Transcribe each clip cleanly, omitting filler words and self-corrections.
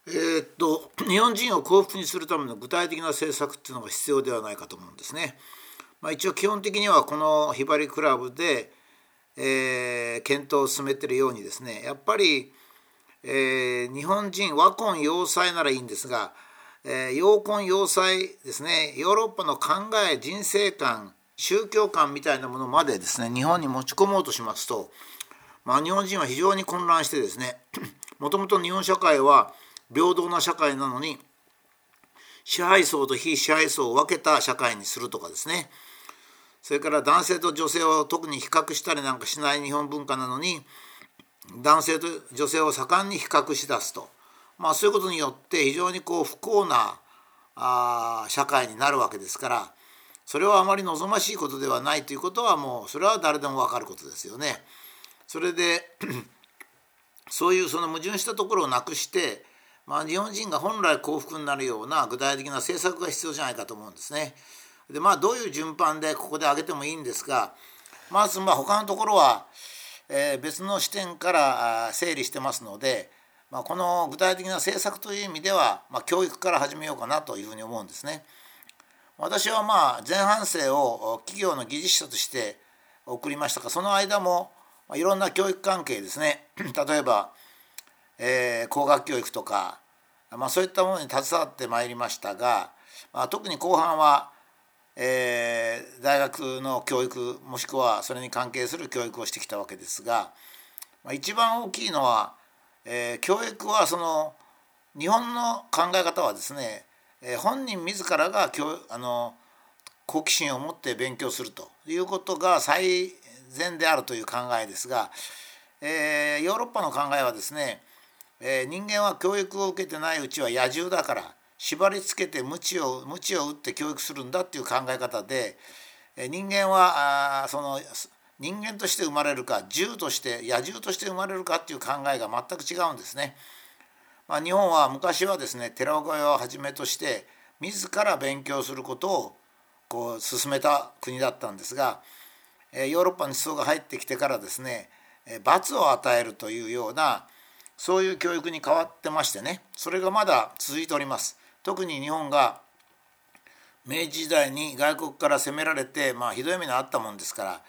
日本人を幸福にするための具体的な政策っていうのが必要ではないかと思うんですね。一応基本的にはこのひばりクラブで、検討を進めているようにですね、やっぱり、日本人和婚洋妻ならいいんですが、洋婚洋妻ですね、ヨーロッパの考え、人生観、宗教観みたいなものまでですね、日本に持ち込もうとしますと、日本人は非常に混乱してですね、もともと日本社会は平等な社会なのに、支配層と非支配層を分けた社会にするとかですね、それから男性と女性を特に比較したりなんかしない日本文化なのに、男性と女性を盛んに比較しだすと、そういうことによって非常に不幸な社会になるわけですから、それはあまり望ましいことではないということはもうそれは誰でも分かることですよね。それでそういうその矛盾したところをなくして、日本人が本来幸福になるような具体的な政策が必要じゃないかと思うんですね。でどういう順番でここで挙げてもいいんですが、まず他のところは、別の視点から整理してますので、この具体的な政策という意味では、教育から始めようかなというふうに思うんですね。私は前半生を企業の技術者として送りましたが、その間もいろんな教育関係ですね、例えば、工学教育とか、そういったものに携わってまいりましたが、特に後半は、大学の教育もしくはそれに関係する教育をしてきたわけですが、一番大きいのは、教育はその日本の考え方はですね、本人自らが好奇心を持って勉強するということが最善であるという考えですが、ヨーロッパの考えはですね、人間は教育を受けてないうちは野獣だから縛りつけて鞭を打って教育するんだっていう考え方で、人間はその人間として生まれるか獣として野獣として生まれるかっていう考えが全く違うんですね。日本は昔はですね、寺子屋をはじめとして自ら勉強することを進めた国だったんですが、ヨーロッパの思想が入ってきてからですね、罰を与えるというようなそういう教育に変わってましてね、それがまだ続いております。特に日本が明治時代に外国から攻められて、ひどい目にあったもんですから、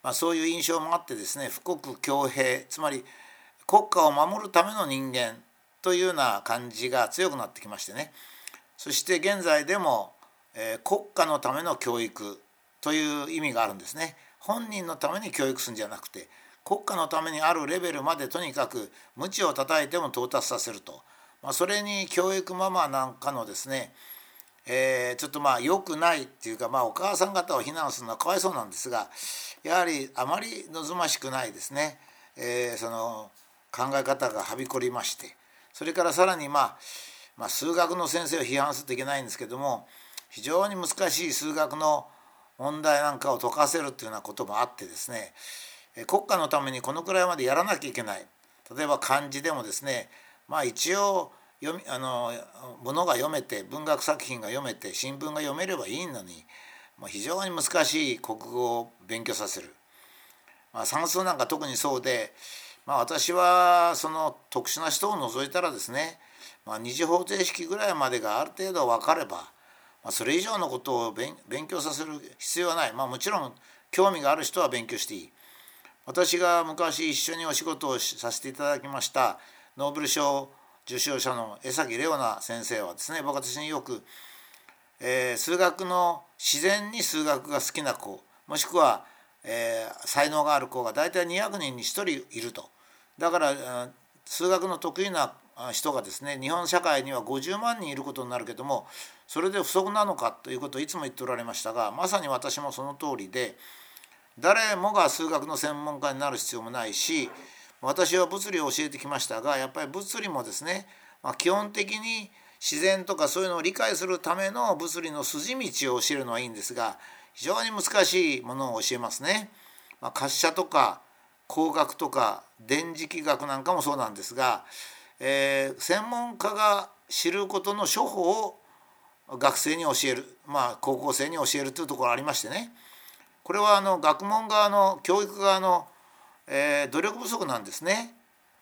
そういう印象もあってですね、富国強兵、つまり国家を守るための人間というような感じが強くなってきましてね、そして現在でも、国家のための教育という意味があるんですね。本人のために教育するんじゃなくて、国家のためにあるレベルまでとにかく鞭を叩いても到達させると、それに教育ママなんかのですね、ちょっと良くないっていうか、お母さん方を非難するのはかわいそうなんですが、やはりあまり望ましくないですね、その考え方がはびこりまして、それからさらに数学の先生を批判するといけないんですけども、非常に難しい数学の問題なんかを解かせるというようなこともあってですね、国家のためにこのくらいまでやらなきゃいけない。例えば漢字でもですね、一応物が読めて、文学作品が読めて、新聞が読めればいいのに、非常に難しい国語を勉強させる。算数なんか特にそうで、私はその特殊な人を除いたらですね、二次方程式ぐらいまでがある程度分かれば、それ以上のことを勉強させる必要はない。もちろん興味がある人は勉強していい。私が昔一緒にお仕事をさせていただきましたノーベル賞受賞者の江崎レオナ先生はですね、私によく、数学の自然に数学が好きな子、もしくは、才能がある子が大体200人に1人いると。だから数学の得意な人がですね、日本社会には50万人いることになるけども、それで不足なのかということをいつも言っておられましたが、まさに私もその通りで、誰もが数学の専門家になる必要もないし、私は物理を教えてきましたが、やっぱり物理もですね、基本的に自然とかそういうのを理解するための物理の筋道を教えるのはいいんですが、非常に難しいものを教えますね。滑車とか工学とか電磁気学なんかもそうなんですが、専門家が知ることの処方を学生に教える、高校生に教えるというところがありましてね、これは学問側の教育側の、努力不足なんですね。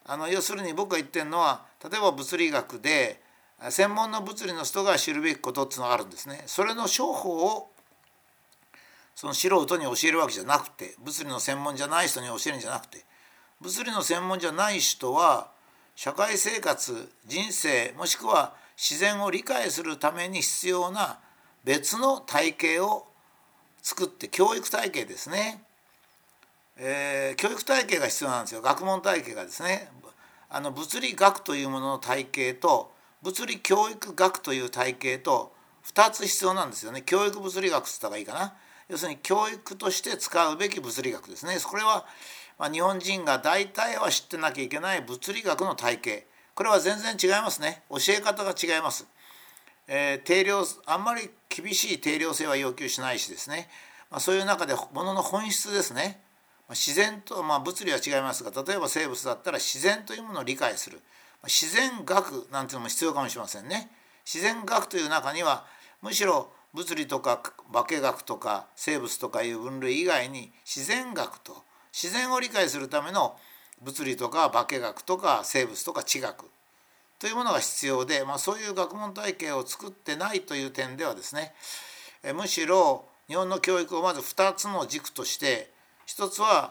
要するに僕が言ってるのは、例えば物理学で専門の物理の人が知るべきことっていうのがあるんですね。それの商法をその素人に教えるわけじゃなくて、物理の専門じゃない人に教えるんじゃなくて、物理の専門じゃない人は社会生活、人生、もしくは自然を理解するために必要な別の体系を作って、教育体系ですね、教育体系が必要なんですよ。学問体系がですね、物理学というものの体系と物理教育学という体系と2つ必要なんですよね。教育物理学って言った方がいいかな。要するに教育として使うべき物理学ですね。これは日本人が大体は知ってなきゃいけない物理学の体系、これは全然違いますね。教え方が違います。あんまり厳しい定量性は要求しないしですね、そういう中でものの本質ですね、自然と、物理は違いますが、例えば生物だったら自然というものを理解する、自然学なんていうのも必要かもしれませんね。自然学という中にはむしろ物理とか化学とか生物とかいう分類以外に、自然学と自然を理解するための物理とか化学とか生物とか地学というものが必要で、そういう学問体系を作ってないという点ではですね、むしろ日本の教育をまず2つの軸として、一つは、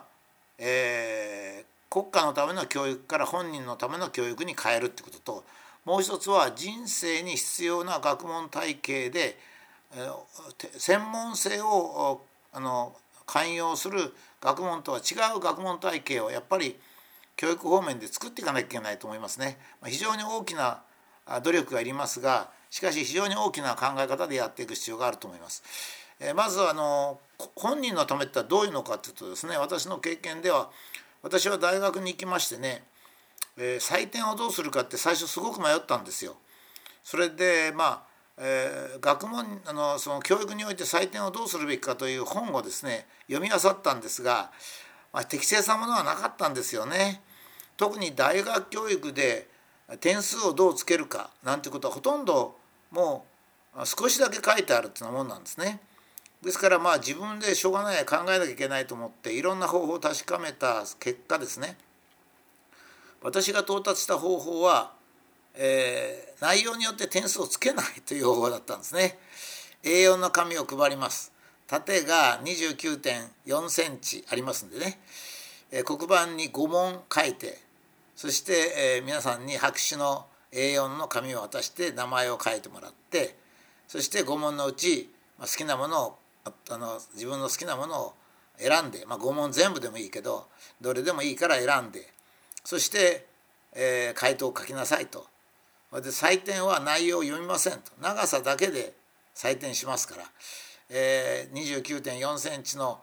国家のための教育から本人のための教育に変えるってことと、もう一つは人生に必要な学問体系で、専門性を寛容する学問とは違う学問体系をやっぱり教育方面で作っていかなきゃいけないと思いますね。非常に大きな努力がいりますが、しかし非常に大きな考え方でやっていく必要があると思います。まず本人のためってどういうのかというとですね、私の経験では、私は大学に行きましてね、採点をどうするかって最初すごく迷ったんですよ。それで学問その教育において採点をどうするべきかという本をですね読み漁ったんですが、適正なものはなかったんですよね。特に大学教育で点数をどうつけるかなんてことはほとんどもう少しだけ書いてあるっていうもんなんですね。ですから自分でしょうがない考えなきゃいけないと思っていろんな方法を確かめた結果ですね、私が到達した方法は、内容によって点数をつけないという方法だったんですね。A4 の紙を配ります。縦が 29.4 センチありますんでね、黒板に5問書いて、そして、皆さんに白紙の A4 の紙を渡して名前を書いてもらって、そして5問のうち好きなものを自分の好きなものを選んで、5問全部でもいいけどどれでもいいから選んで、そして、回答を書きなさいと。で採点は内容を読みませんと、長さだけで採点しますから、29.4 センチの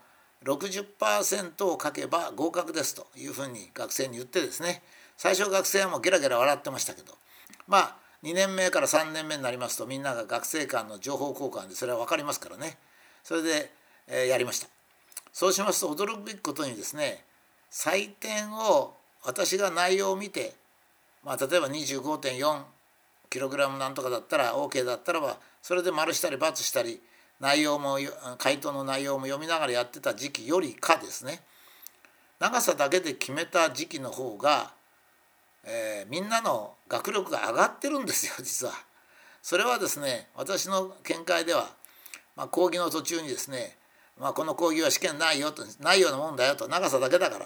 60% を書けば合格ですというふうに学生に言ってですね、最初学生はもうゲラゲラ笑ってましたけど、2年目から3年目になりますとみんなが学生間の情報交換でそれは分かりますからね、それで、やりました。そうしますと驚くべきことにですね、採点を私が内容を見て、例えば 25.4 キログラムなんとかだったら OK だったらば、それで丸したり×したり内容も回答の内容も読みながらやってた時期よりかですね、長さだけで決めた時期の方が、みんなの学力が上がってるんですよ実は。それはですね、私の見解では、講義の途中にですね、この講義は試験ないよと、ないようなもんだよと、長さだけだから、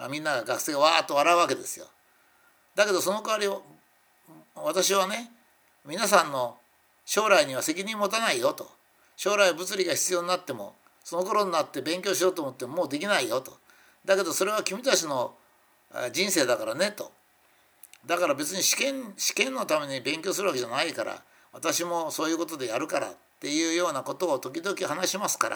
みんなが学生がわーっと笑うわけですよ。だけどその代わり私はね、皆さんの将来には責任持たないよと、将来物理が必要になってもその頃になって勉強しようと思ってももうできないよと、だけどそれは君たちの人生だからねと、だから別に試験のために勉強するわけじゃないから、私もそういうことでやるからっていうようなことを時々話しますから、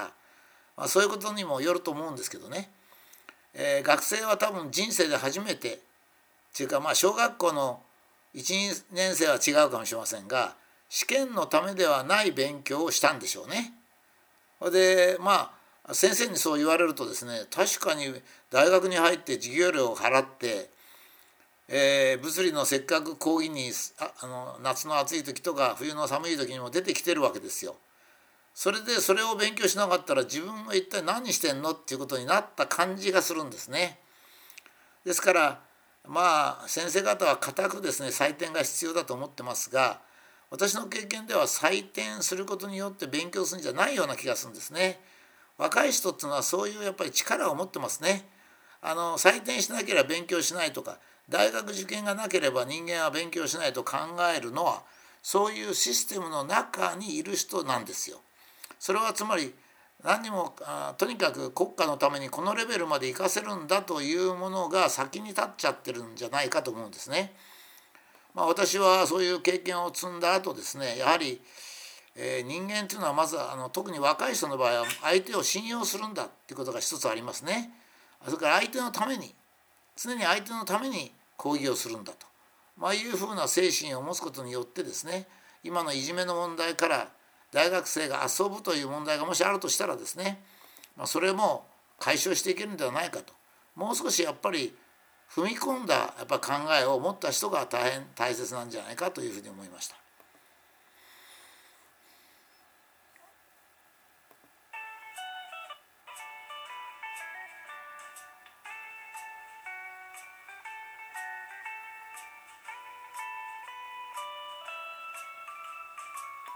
そういうことにもよると思うんですけどね、学生は多分人生で初めてっていうか、小学校の 1,2 年生は違うかもしれませんが、試験のためではない勉強をしたんでしょうね。で先生にそう言われるとですね、確かに大学に入って授業料を払って、物理のせっかく講義に夏の暑い時とか冬の寒い時にも出てきてるわけですよ。それでそれを勉強しなかったら自分は一体何してんのっていうことになった感じがするんですね。ですから、 先生方は固くですね採点が必要だと思ってますが、私の経験では採点することによって勉強するんじゃないような気がするんですね。若い人っていうのはそういうやっぱり力を持ってますね。採点しなければ勉強しないとか、大学受験がなければ人間は勉強しないと考えるのは、そういうシステムの中にいる人なんですよ。それはつまり何にもとにかく国家のためにこのレベルまで活かせるんだというものが先に立っちゃってるんじゃないかと思うんですね。私はそういう経験を積んだ後ですね、やはり、人間というのはまず特に若い人の場合は相手を信用するんだということが一つありますね。それから相手のために、常に相手のために講義をするんだと、いうふうな精神を持つことによってですね、今のいじめの問題から大学生が遊ぶという問題がもしあるとしたらですね、それも解消していけるんではないかと、もう少しやっぱり踏み込んだ考えを持った人が大変大切なんじゃないかというふうに思いました。